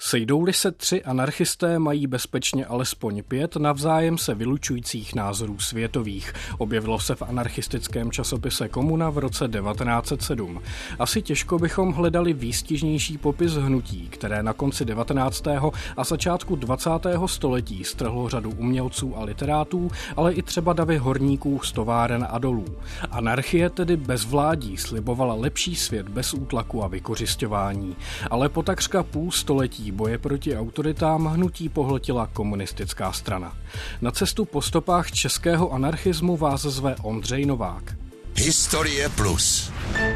Sejdou-li se 3 anarchisté, mají bezpečně alespoň 5 navzájem se vylučujících názorů světových. Objevilo se v anarchistickém časopise Komuna v roce 1907. Asi těžko bychom hledali výstižnější popis hnutí, které na konci 19. a začátku 20. století strhlo řadu umělců a literátů, ale i třeba davy horníků z továren a dolů. Anarchie tedy bez vládí slibovala lepší svět bez útlaku a vykořisťování. Ale po takřka půl století boje proti autoritám hnutí pohltila komunistická strana. Na cestu po stopách českého anarchismu vás zve Ondřej Novák. Historie plus.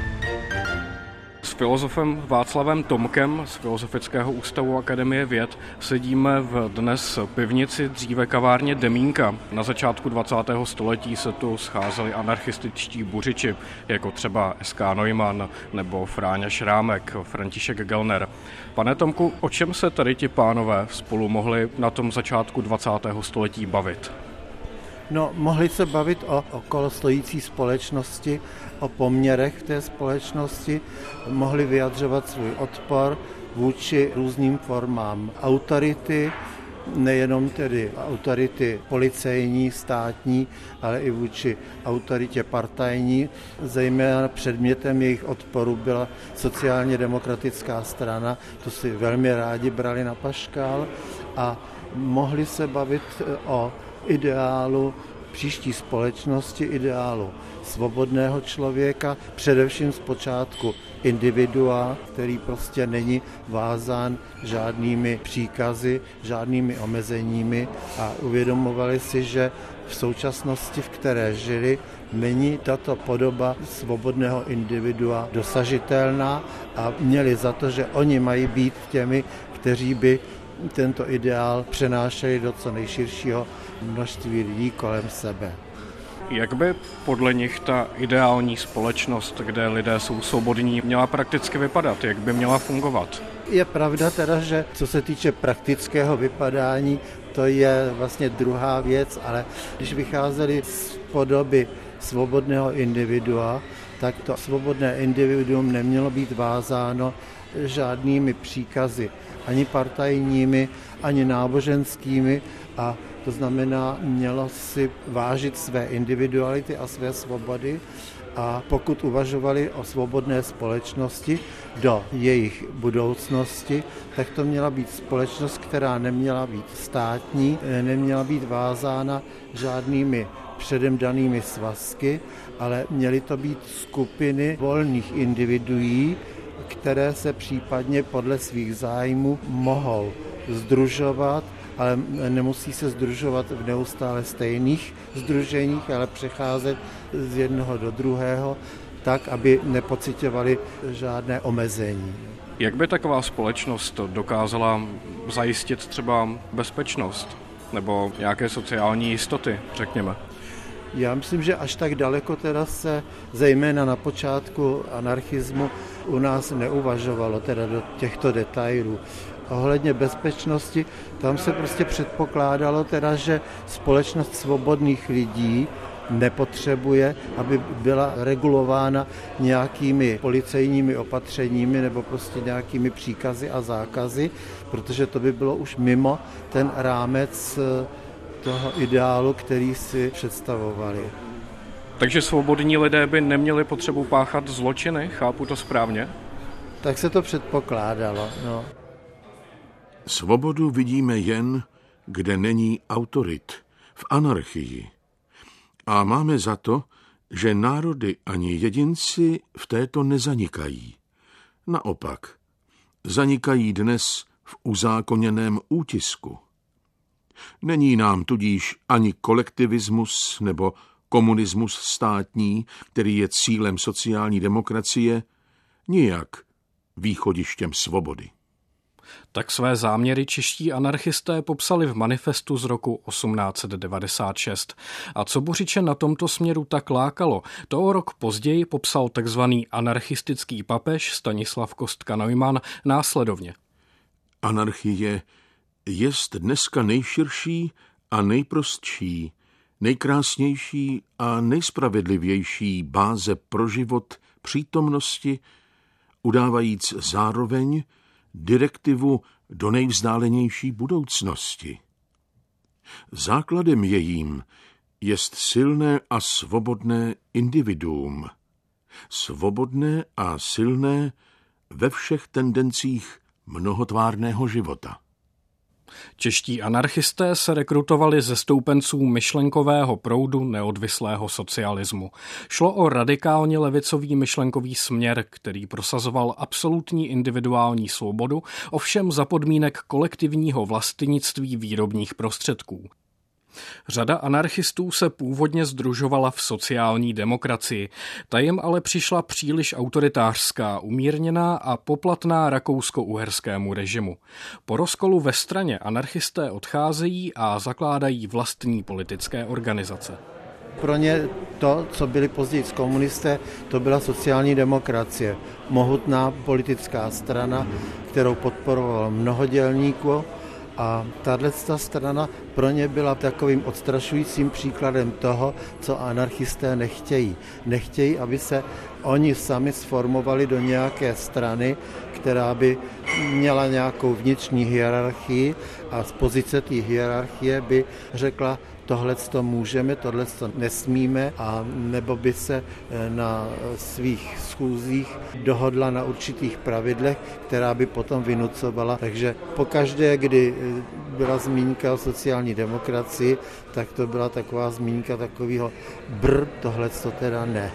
S filozofem Václavem Tomkem z Filozofického ústavu Akademie věd sedíme v dnes pivnici, dříve kavárně Demínka. Na začátku 20. století se tu scházeli anarchističtí buřiči, jako třeba S.K. Neumann nebo Fráňa Šrámek, František Gellner. Pane Tomku, o čem se tady ti pánové spolu mohli na tom začátku 20. století bavit? No, mohli se bavit o okolostojící společnosti, o poměrech té společnosti, mohli vyjadřovat svůj odpor vůči různým formám autority, nejenom tedy autority policejní, státní, ale i vůči autoritě partajní. Zejména předmětem jejich odporu byla sociálně demokratická strana, to si velmi rádi brali na paškál a mohli se bavit o ideálu příští společnosti, ideálu svobodného člověka, především zpočátku individua, který prostě není vázán žádnými příkazy, žádnými omezeními a uvědomovali si, že v současnosti, v které žili, není tato podoba svobodného individua dosažitelná a měli za to, že oni mají být těmi, kteří by tento ideál přenášeli do co nejširšího množství lidí kolem sebe. Jak by podle nich ta ideální společnost, kde lidé jsou svobodní, měla prakticky vypadat? Jak by měla fungovat? Je pravda teda, že co se týče praktického vypadání, to je vlastně druhá věc, ale když vycházeli z podoby svobodného individua, tak to svobodné individuum nemělo být vázáno žádnými příkazy, ani partajními, ani náboženskými, a to znamená, mělo si vážit své individuality a své svobody, a pokud uvažovali o svobodné společnosti do jejich budoucnosti, tak to měla být společnost, která neměla být státní, neměla být vázána žádnými předem danými svazky, ale měly to být skupiny volných individuí, které se případně podle svých zájmů mohou sdružovat, ale nemusí se sdružovat v neustále stejných sdruženích, ale přecházet z jednoho do druhého, tak, aby nepociťovali žádné omezení. Jak by taková společnost dokázala zajistit třeba bezpečnost nebo nějaké sociální jistoty, řekněme? Já myslím, že až tak daleko teda se, zejména na počátku anarchismu, u nás neuvažovalo teda do těchto detailů. Ohledně bezpečnosti, tam se prostě předpokládalo teda, že společnost svobodných lidí nepotřebuje, aby byla regulována nějakými policejními opatřeními nebo prostě nějakými příkazy a zákazy, protože to by bylo už mimo ten rámec toho ideálu, který si představovali. Takže svobodní lidé by neměli potřebu páchat zločiny, chápu to správně? Tak se to předpokládalo, no. Svobodu vidíme jen, kde není autorit, v anarchii. A máme za to, že národy ani jedinci v této nezanikají. Naopak, zanikají dnes v uzákoněném útisku. Není nám tudíž ani kolektivismus nebo komunismus státní, který je cílem sociální demokracie, nijak východištěm svobody. Tak své záměry čeští anarchisté popsali v manifestu z roku 1896. A co Buřiče na tomto směru tak lákalo, to o rok později popsal takzvaný anarchistický papež Stanislav Kostka Neumann následovně. Anarchie jest dneska nejširší a nejprostší, nejkrásnější a nejspravedlivější báze pro život přítomnosti, udávajíc zároveň, direktivu do nejvzdálenější budoucnosti. Základem jejím jest silné a svobodné individuum. Svobodné a silné ve všech tendencích mnohotvárného života. Čeští anarchisté se rekrutovali ze stoupenců myšlenkového proudu neodvislého socialismu. Šlo o radikálně levicový myšlenkový směr, který prosazoval absolutní individuální svobodu, ovšem za podmínek kolektivního vlastnictví výrobních prostředků. Řada anarchistů se původně sdružovala v sociální demokracii, ta jim ale přišla příliš autoritářská, umírněná a poplatná rakousko-uherskému režimu. Po rozkolu ve straně anarchisté odcházejí a zakládají vlastní politické organizace. Pro ně to, co byli později komunisté, to byla sociální demokracie. Mohutná politická strana, kterou podporovalo mnoho dělníků. A tato strana pro ně byla takovým odstrašujícím příkladem toho, co anarchisté nechtějí. Nechtějí, aby se oni sami sformovali do nějaké strany, která by měla nějakou vnitřní hierarchii a z pozice té hierarchie by řekla, tohleto můžeme, tohleto nesmíme, a nebo by se na svých schůzích dohodla na určitých pravidlech, která by potom vynucovala. Takže pokaždé, kdy byla zmínka o sociální demokracii, tak to byla taková zmínka takového tohleto teda ne.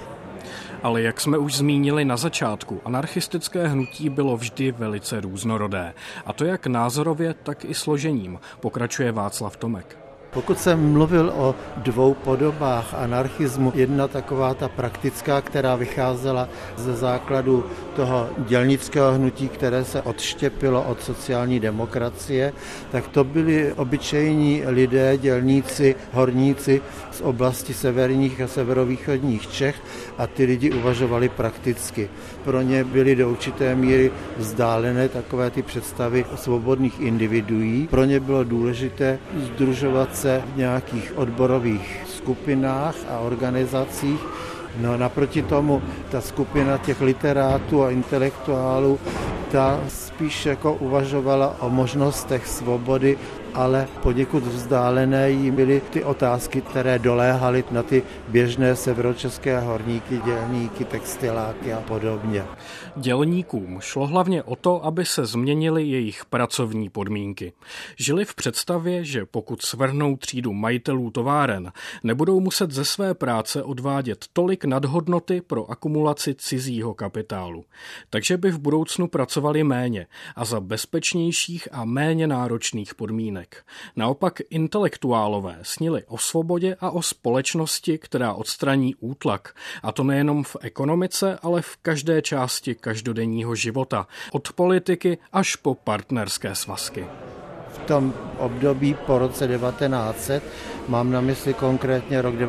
Ale jak jsme už zmínili na začátku, anarchistické hnutí bylo vždy velice různorodé. A to jak názorově, tak i složením, pokračuje Václav Tomek. Pokud jsem mluvil o dvou podobách anarchismu, jedna taková ta praktická, která vycházela ze základu toho dělnického hnutí, které se odštěpilo od sociální demokracie, tak to byli obyčejní lidé, dělníci, horníci z oblasti severních a severovýchodních Čech a ty lidi uvažovali prakticky. Pro ně byly do určité míry vzdálené takové ty představy svobodných individuí. Pro ně bylo důležité sdružovat se v nějakých odborových skupinách a organizacích. No naproti tomu ta skupina těch literátů a intelektuálů, ta spíš jako uvažovala o možnostech svobody, ale poněkud vzdálené jí byly ty otázky, které doléhaly na ty běžné severočeské horníky, dělníky, textiláky a podobně. Dělníkům šlo hlavně o to, aby se změnily jejich pracovní podmínky. Žili v představě, že pokud svrhnou třídu majitelů továren, nebudou muset ze své práce odvádět tolik nadhodnoty pro akumulaci cizího kapitálu. Takže by v budoucnu pracovali méně a za bezpečnějších a méně náročných podmínek. Naopak intelektuálové snili o svobodě a o společnosti, která odstraní útlak. A to nejenom v ekonomice, ale v každé části každodenního života. Od politiky až po partnerské svazky. V tom období po roce 1900, mám na mysli konkrétně rok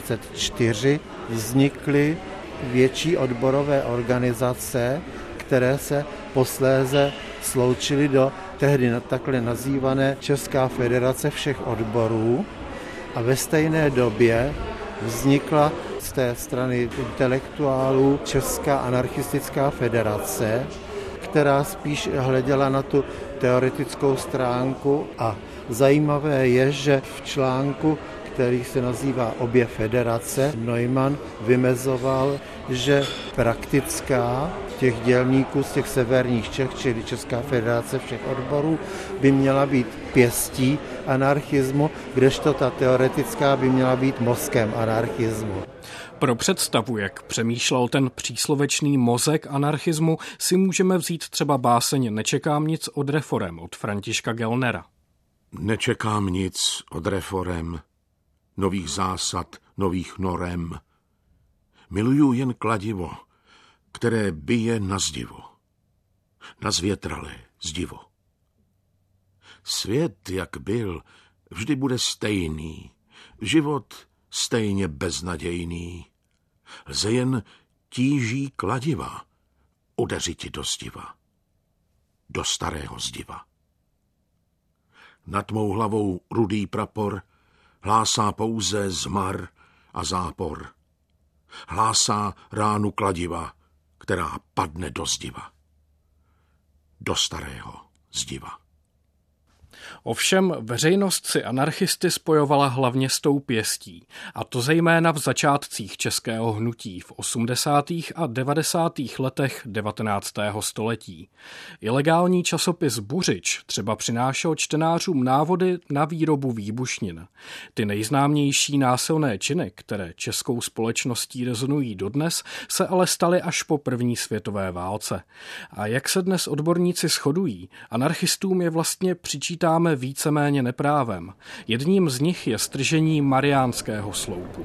1904, vznikly větší odborové organizace, které se posléze sloučily do tehdy takhle nazývané Česká federace všech odborů, a ve stejné době vznikla z té strany intelektuálů Česká anarchistická federace, která spíš hleděla na tu teoretickou stránku, a zajímavé je, že v článku, který se nazývá Obě federace, Neumann vymezoval, že praktická těch dělníků z těch severních Čech, čili Česká federace všech odborů, by měla být pěstí anarchismu, kdežto ta teoretická by měla být mozkem anarchismu. Pro představu, jak přemýšlel ten příslovečný mozek anarchismu, si můžeme vzít třeba báseň Nečekám nic od reforem od Františka Gellnera. Nečekám nic od reforem, nových zásad, nových norem. Miluju jen kladivo, které bije na zdivo. Na zvětralé zdivo. Svět, jak byl, vždy bude stejný. Život stejně beznadějný. Lze jen tíží kladiva udeřiti do zdiva. Do starého zdiva. Nad mou hlavou rudý prapor hlásá pouze zmar a zápor. Hlásá ránu kladiva, která padne do zdiva. do starého zdiva. Ovšem veřejnost si anarchisty spojovala hlavně s tou pěstí, a to zejména v začátcích českého hnutí v 80. a 90. letech 19. století. Ilegální časopis Buřič třeba přinášel čtenářům návody na výrobu výbušnin. Ty nejznámější násilné činy, které českou společností rezonují dodnes, se ale staly až po první světové válce. A jak se dnes odborníci shodují, anarchistům je vlastně přičítáme víceméně neprávem. Jedním z nich je stržení Mariánského sloupu.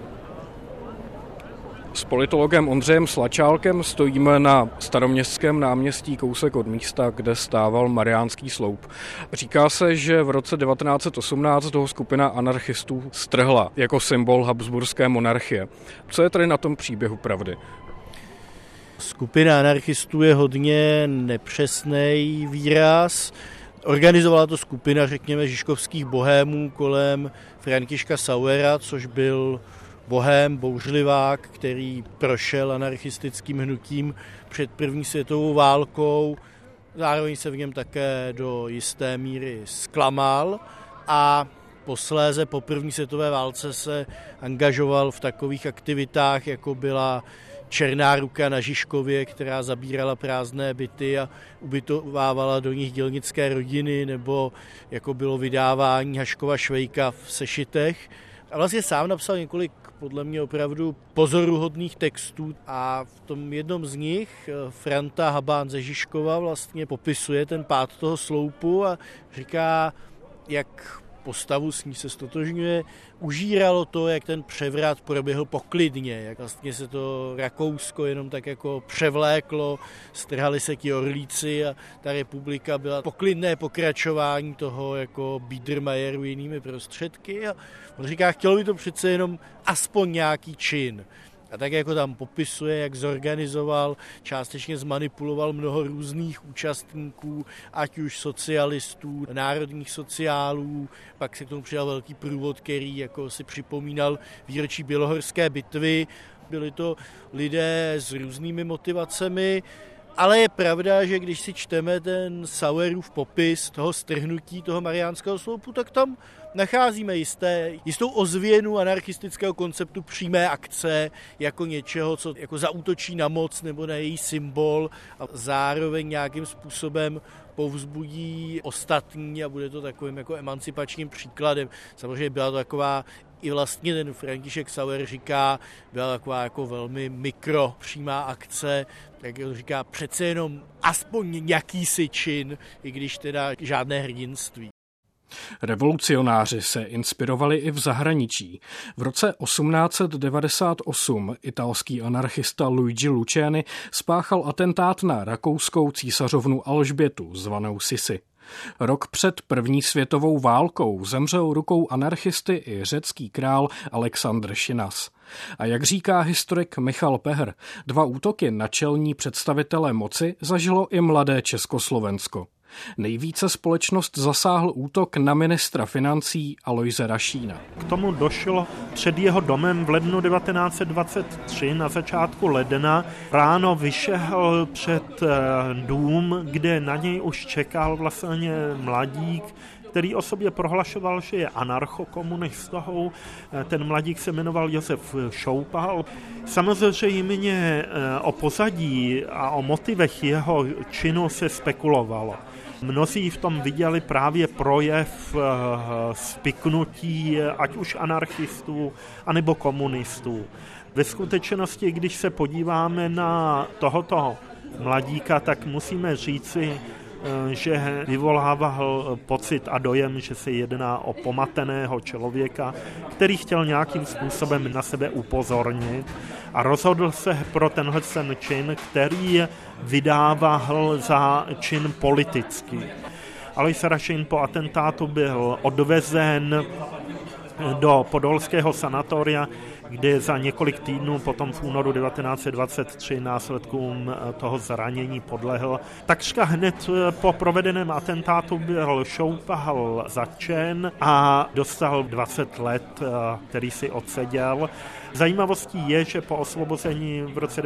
S politologem Ondřejem Slačálkem stojíme na Staroměstském náměstí kousek od místa, kde stával Mariánský sloup. Říká se, že v roce 1918 ho skupina anarchistů strhla jako symbol habsburské monarchie. Co je tady na tom příběhu pravdy? Skupina anarchistů je hodně nepřesný výraz. Organizovala to skupina, řekněme, žižkovských bohémů kolem Františka Sauera, což byl bohém, bouřlivák, který prošel anarchistickým hnutím před první světovou válkou. Zároveň se v něm také do jisté míry zklamal a posléze po první světové válce se angažoval v takových aktivitách, jako byla Černá ruka na Žižkově, která zabírala prázdné byty a ubytovávala do nich dělnické rodiny, nebo jako bylo vydávání Haškova Švejka v sešitech. A vlastně sám napsal několik, podle mě opravdu pozoruhodných textů a v tom jednom z nich Franta Habán ze Žižkova vlastně popisuje ten pád toho sloupu a říká, jak postavu s ní se stotožňuje, užíralo to, jak ten převrat proběhl poklidně, jak vlastně se to Rakousko jenom tak jako převléklo, strhali se ti orlíci a ta republika byla poklidné pokračování toho jako Biedermeieru jinými prostředky a on říká, chtělo by to přece jenom aspoň nějaký čin. A tak jako tam popisuje, jak zorganizoval, částečně zmanipuloval mnoho různých účastníků, ať už socialistů, národních sociálů, pak se k tomu přidal velký průvod, který jako si připomínal výročí Bělohorské bitvy. Byli to lidé s různými motivacemi, ale je pravda, že když si čteme ten Sauerův popis toho strhnutí toho Mariánského sloupu, tak tam nacházíme jistou ozvěnu anarchistického konceptu přímé akce jako něčeho, co jako zaútočí na moc nebo na její symbol a zároveň nějakým způsobem povzbudí ostatní a bude to takovým jako emancipačním příkladem. Samozřejmě byla to taková, i vlastně ten František Sauer říká, byla taková jako velmi mikropřímá akce, tak on říká přece jenom aspoň jakýsi čin, i když teda žádné hrdinství. Revolucionáři se inspirovali i v zahraničí. V roce 1898 italský anarchista Luigi Luciani spáchal atentát na rakouskou císařovnu Alžbětu, zvanou Sisi. Rok před první světovou válkou zemřel rukou anarchisty i řecký král Alexandr Šinas. A jak říká historik Michal Pehr, 2 útoky na čelní představitele moci zažilo i mladé Československo. Nejvíce společnost zasáhl útok na ministra financí Alojze Rašína. K tomu došlo před jeho domem v lednu 1923, na začátku ledna. Ráno vyšel před dům, kde na něj už čekal vlastně mladík, který o sobě prohlašoval, že je anarchokomunistou. Ten mladík se jmenoval Josef Šoupal. Samozřejmě o pozadí a o motivech jeho činu se spekulovalo. Mnozí v tom viděli právě projev spiknutí ať už anarchistů, anebo komunistů. Ve skutečnosti, když se podíváme na tohoto mladíka, tak musíme říci, že vyvolával pocit a dojem, že se jedná o pomateného člověka, který chtěl nějakým způsobem na sebe upozornit a rozhodl se pro tenhle čin, který vydával za čin politický. Alojz Rašín po atentátu byl odvezen do podolského sanatoria, kdy za několik týdnů potom v únoru 1923 následkům toho zranění podlehl. Takřka hned po provedeném atentátu byl Šoupal zatčen a dostal 20 let, který si odseděl. Zajímavostí je, že po osvobození v roce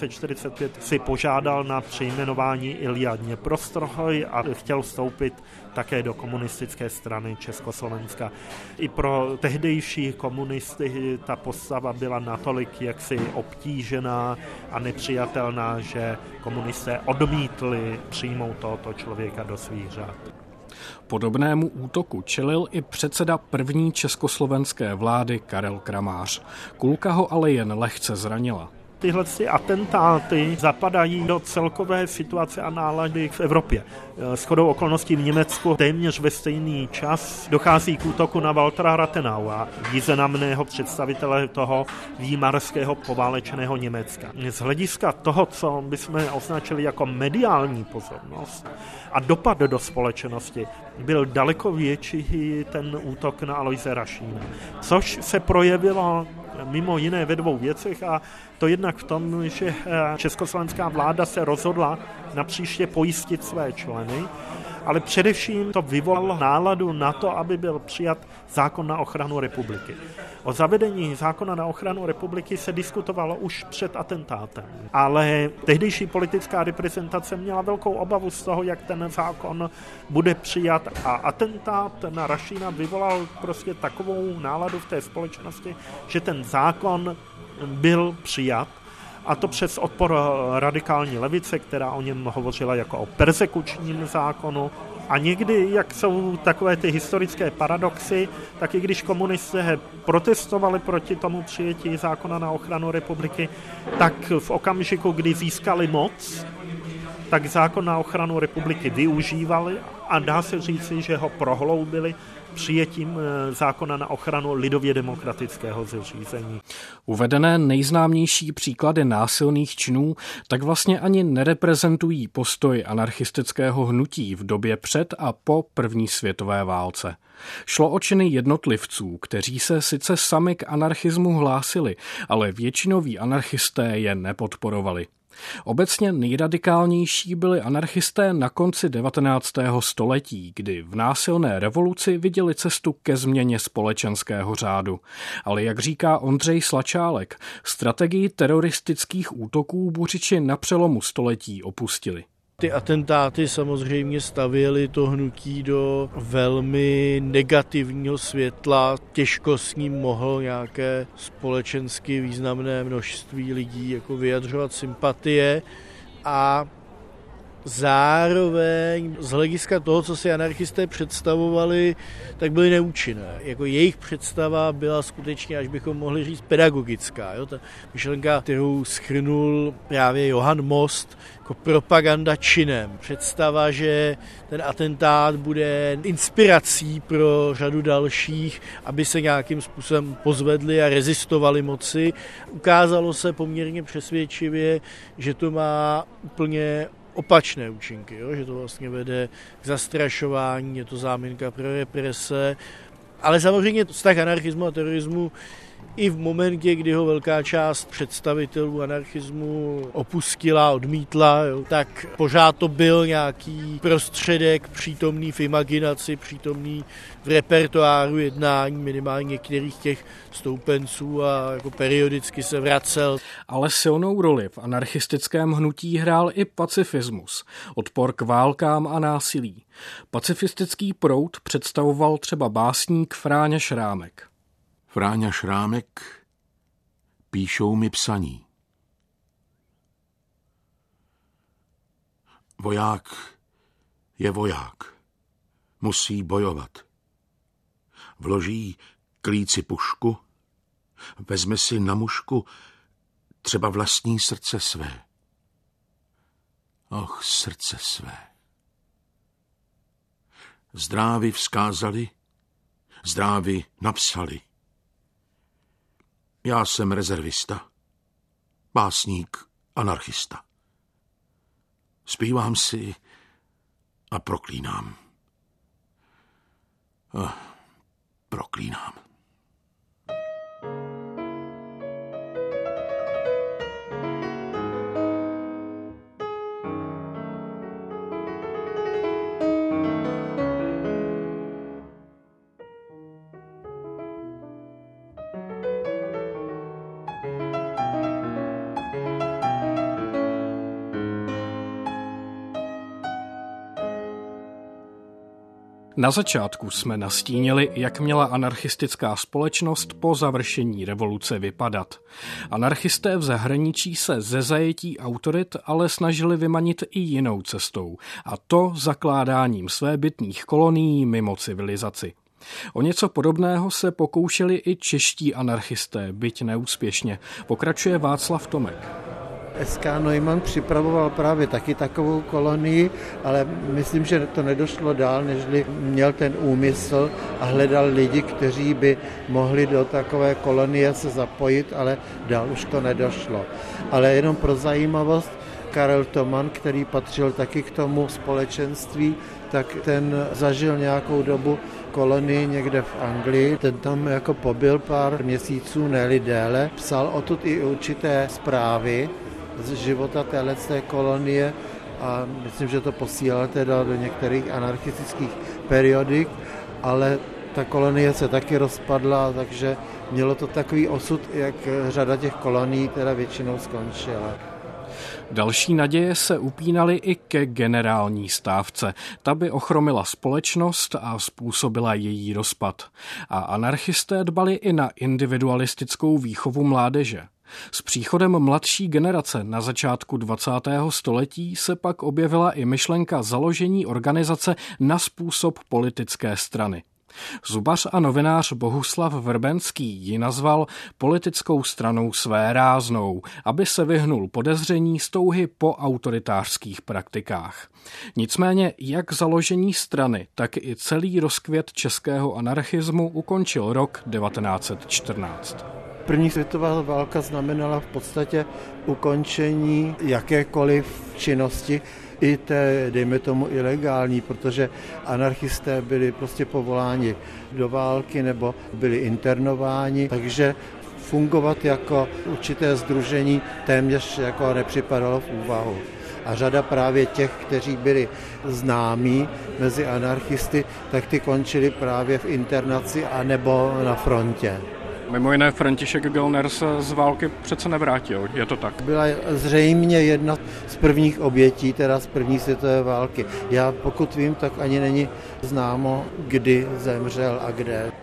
1945 si požádal na přejmenování Ilja Dněprostroj a chtěl vstoupit také do komunistické strany Československa. I pro tehdejší komunisty ta postava byla natolik jaksi obtížená a nepřijatelná, že komunisté odmítli přijmout tohoto člověka do svých řád. Podobnému útoku čelil i předseda první československé vlády Karel Kramář. Kulka ho ale jen lehce zranila. Tyhle atentáty zapadají do celkové situace a nálady v Evropě. Shodou okolností v Německu téměř ve stejný čas dochází k útoku na Waltera Rathenauera, významného představitele toho výmarského poválečného Německa. Z hlediska toho, co bychom označili jako mediální pozornost a dopad do společnosti, byl daleko větší ten útok na Aloise Rašína, což se projevilo mimo jiné ve dvou věcech, a to jednak v tom, že československá vláda se rozhodla napříště pojistit své členy, ale především to vyvolalo náladu na to, aby byl přijat zákon na ochranu republiky. O zavedení zákona na ochranu republiky se diskutovalo už před atentátem, ale tehdejší politická reprezentace měla velkou obavu z toho, jak ten zákon bude přijat, a atentát na Rašína vyvolal prostě takovou náladu v té společnosti, že ten zákon byl přijat, a to přes odpor radikální levice, která o něm hovořila jako o persekučním zákonu. A někdy, jak jsou takové ty historické paradoxy, tak i když komunisté protestovali proti tomu přijetí zákona na ochranu republiky, tak v okamžiku, kdy získali moc, tak zákon na ochranu republiky využívali a dá se říci, že ho prohloubili přijetím zákona na ochranu lidově demokratického zřízení. Uvedené nejznámější příklady násilných činů tak vlastně ani nereprezentují postoj anarchistického hnutí v době před a po první světové válce. Šlo o činy jednotlivců, kteří se sice sami k anarchismu hlásili, ale většinoví anarchisté je nepodporovali. Obecně nejradikálnější byli anarchisté na konci 19. století, kdy v násilné revoluci viděli cestu ke změně společenského řádu. Ale jak říká Ondřej Slačálek, strategii teroristických útoků buřiči na přelomu století opustili. Ty atentáty samozřejmě stavěly to hnutí do velmi negativního světla. Těžko s ním mohlo nějaké společensky významné množství lidí jako vyjadřovat sympatie, a zároveň z hlediska toho, co si anarchisté představovali, tak byly neúčinné. Jako jejich představa byla skutečně, až bychom mohli říct, pedagogická. Jo? Ta myšlenka, kterou shrnul právě Johann Most, jako propaganda činem. Představa, že ten atentát bude inspirací pro řadu dalších, aby se nějakým způsobem pozvedli a rezistovali moci. Ukázalo se poměrně přesvědčivě, že to má úplně opačné účinky, jo? Že to vlastně vede k zastrašování, je to záminka pro represe, ale samozřejmě vztah anarchismu a terorismu i v momentě, kdy ho velká část představitelů anarchismu opustila, odmítla, jo, tak pořád to byl nějaký prostředek přítomný v imaginaci, přítomný v repertoáru jednání minimálně některých těch stoupenců a jako periodicky se vracel. Ale silnou roli v anarchistickém hnutí hrál i pacifismus, odpor k válkám a násilí. Pacifistický proud představoval třeba básník Fráňa Šrámek. Fráňa Šrámek, píšou mi psaní. Voják je voják. Musí bojovat. Vloží klíci pušku, vezme si na mušku třeba vlastní srdce své. Och, srdce své. Zdrávy vzkázali, zdrávy napsali. Já jsem rezervista, básník, anarchista. Zpívám si a proklínám. Proklínám. Na začátku jsme nastínili, jak měla anarchistická společnost po završení revoluce vypadat. Anarchisté v zahraničí se ze zajetí autorit ale snažili vymanit i jinou cestou, a to zakládáním svébytných kolonií mimo civilizaci. O něco podobného se pokoušeli i čeští anarchisté, byť neúspěšně, pokračuje Václav Tomek. SK Neumann připravoval právě taky takovou kolonii, ale myslím, že to nedošlo dál, nežli měl ten úmysl a hledal lidi, kteří by mohli do takové kolonie se zapojit, ale dál už to nedošlo. Ale jenom pro zajímavost, Karel Thomann, který patřil taky k tomu společenství, tak ten zažil nějakou dobu kolonii někde v Anglii. Ten tam jako pobyl pár měsíců, ne-li déle. Psal odtud i určité zprávy z života téhleté kolonie a myslím, že to posílal teda do některých anarchistických periodik, ale ta kolonie se taky rozpadla, takže mělo to takový osud, jak řada těch kolonií teda většinou skončila. Další naděje se upínaly i ke generální stávce. Ta by ochromila společnost a způsobila její rozpad. A anarchisté dbali i na individualistickou výchovu mládeže. S příchodem mladší generace na začátku 20. století se pak objevila i myšlenka založení organizace na způsob politické strany. Zubař a novinář Bohuslav Vrbenský ji nazval politickou stranou svéráznou, aby se vyhnul podezření z touhy po autoritářských praktikách. Nicméně jak založení strany, tak i celý rozkvět českého anarchismu ukončil rok 1914. První světová válka znamenala v podstatě ukončení jakékoliv činnosti, i té, dejme tomu, ilegální, protože anarchisté byli prostě povoláni do války nebo byli internováni, takže fungovat jako určité sdružení téměř jako nepřipadalo v úvahu. A řada právě těch, kteří byli známí mezi anarchisty, tak ty končili právě v internaci anebo na frontě. Mimo jiné František Gelner se z války přece nevrátil, je to tak? Byla zřejmě jedna z prvních obětí, teda z první světové války. Já pokud vím, tak ani není známo, kdy zemřel a kde.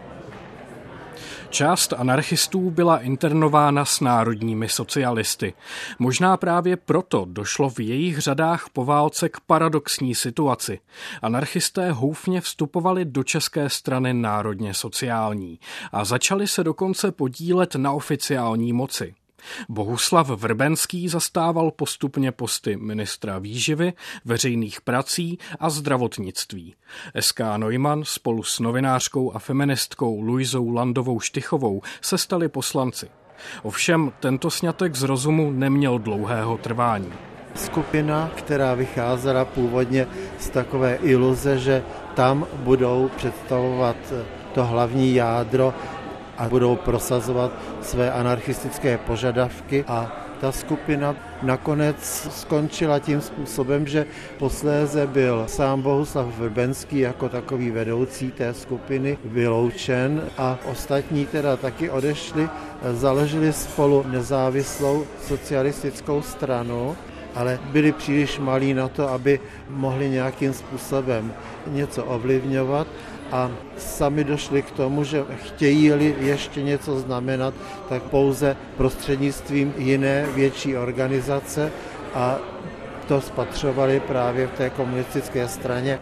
Část anarchistů byla internována s národními socialisty. Možná právě proto došlo v jejich řadách po válce k paradoxní situaci. Anarchisté houfně vstupovali do české strany národně sociální a začali se dokonce podílet na oficiální moci. Bohuslav Vrbenský zastával postupně posty ministra výživy, veřejných prací a zdravotnictví. SK Neumann spolu s novinářkou a feministkou Luizou Landovou Štychovou se stali poslanci. Ovšem tento sňatek z rozumu neměl dlouhého trvání. Skupina, která vycházela původně z takové iluze, že tam budou představovat to hlavní jádro a budou prosazovat své anarchistické požadavky a ta skupina nakonec skončila tím způsobem, že posléze byl sám Bohuslav Vrbenský jako takový vedoucí té skupiny vyloučen a ostatní teda taky odešli, založili spolu nezávislou socialistickou stranu, ale byli příliš malí na to, aby mohli nějakým způsobem něco ovlivňovat a sami došli k tomu, že chtějí-li ještě něco znamenat, tak pouze prostřednictvím jiné větší organizace a to spatřovali právě v té komunistické straně.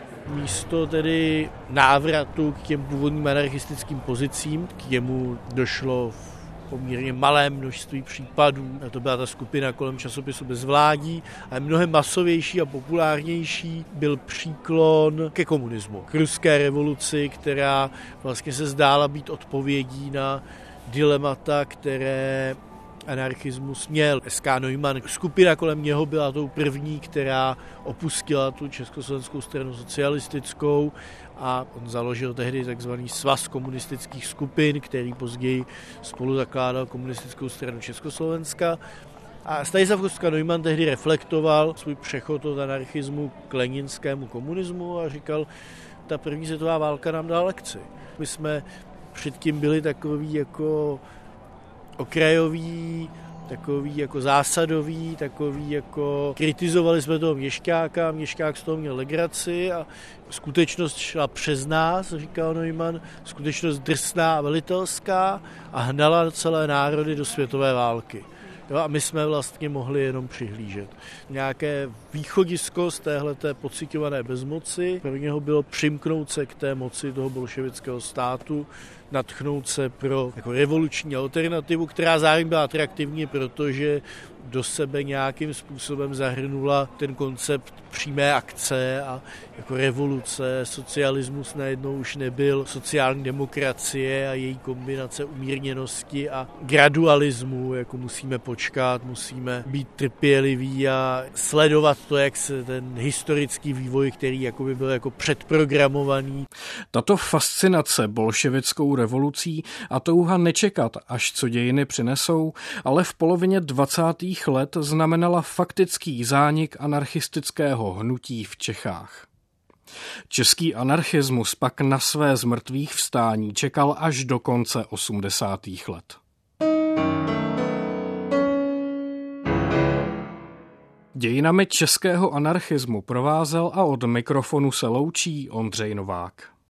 Místo tedy návratu k těm původním anarchistickým pozicím, k němu došlo v poměrně malé množství případů. To byla ta skupina kolem časopisu Bezvládí, ale mnohem masovější a populárnější byl příklon ke komunismu, k ruské revoluci, která vlastně se zdála být odpovědí na dilemata, které anarchismus měl. SK Neumann, skupina kolem něho byla tou první, která opustila tu Československou stranu socialistickou a on založil tehdy takzvaný svaz komunistických skupin, který později spolu zakládal komunistickou stranu Československa. A Stanislav Kostka Neumann tehdy reflektoval svůj přechod od anarchismu k leninskému komunismu a říkal, ta první světová válka nám dala lekci. My jsme předtím byli takový jako okrajoví takový jako zásadový, takový jako kritizovali jsme toho Měšťáka, Měšťák z toho měl legraci a skutečnost šla přes nás, říkal Neumann, skutečnost drsná a velitelská a hnala celé národy do světové války. Jo, a my jsme vlastně mohli jenom přihlížet. Nějaké východisko z téhleté pociťované bezmoci pro něho bylo přimknout se k té moci toho bolševického státu, natchnout se pro jako revoluční alternativu, která zároveň byla atraktivní, protože do sebe nějakým způsobem zahrnula ten koncept přímé akce a jako revoluce. Socialismus najednou už nebyl sociální demokracie a její kombinace umírněnosti a gradualismu, jako musíme počkat, musíme být trpěliví a sledovat to, jak se ten historický vývoj, který jakoby byl jako předprogramovaný. Tato fascinace bolševickou revolucí a touha nečekat, až co dějiny přinesou, ale v polovině 20. let znamenala faktický zánik anarchistického hnutí v Čechách. Český anarchismus pak na své zmrtvých vstání čekal až do konce 80. let. Dějinami českého anarchismu provázel a od mikrofonu se loučí Ondřej Novák.